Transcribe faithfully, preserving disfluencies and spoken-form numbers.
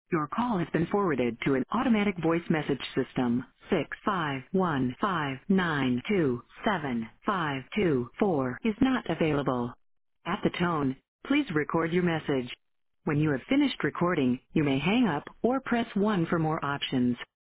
Your call has been forwarded to an automatic voice message system. Six five one five nine two seven five two four is not available. At the tone, please record your message. When you have finished recording, you may hang up or press one for more options.